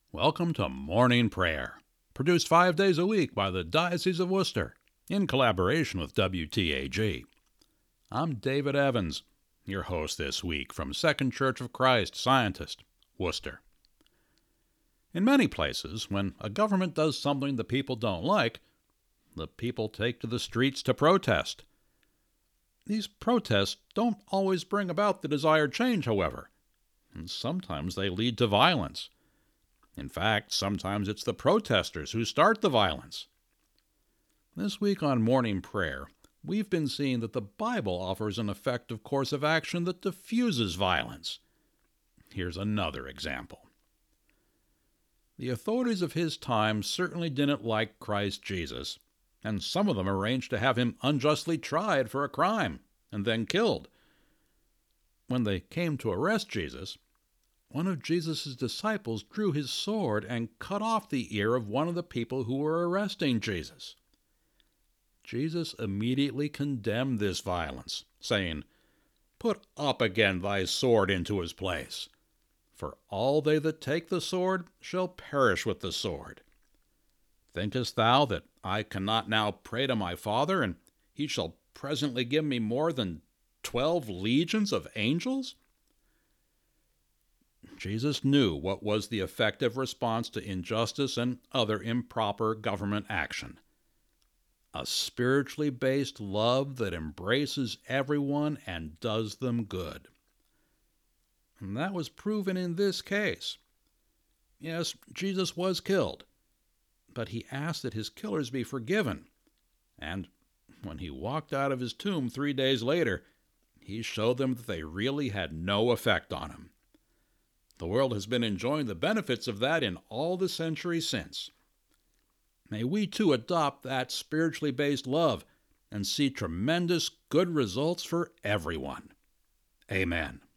Welcome to Morning Prayer, produced 5 days a week by the Diocese of Worcester, in collaboration with WTAG. I'm David Evans, your host this week from Second Church of Christ, Scientist, Worcester. In many places, when a government does something the people don't like, the people take to the streets to protest. These protests don't always bring about the desired change, however, and sometimes they lead to violence. In fact, sometimes it's the protesters who start the violence. This week on Morning Prayer, we've been seeing that the Bible offers an effective course of action that diffuses violence. Here's another example. The authorities of his time certainly didn't like Christ Jesus, and some of them arranged to have him unjustly tried for a crime and then killed. When they came to arrest Jesus, one of Jesus' disciples drew his sword and cut off the ear of one of the people who were arresting Jesus. Jesus immediately condemned this violence, saying, "Put up again thy sword into his place, for all they that take the sword shall perish with the sword. Thinkest thou that I cannot now pray to my Father, and he shall presently give me more than 12 legions of angels?" Jesus knew what was the effective response to injustice and other improper government action. A spiritually based love that embraces everyone and does them good. And that was proven in this case. Yes, Jesus was killed, but he asked that his killers be forgiven. And when he walked out of his tomb 3 days later, he showed them that they really had no effect on him. The world has been enjoying the benefits of that in all the centuries since. May we too adopt that spiritually based love and see tremendous good results for everyone. Amen.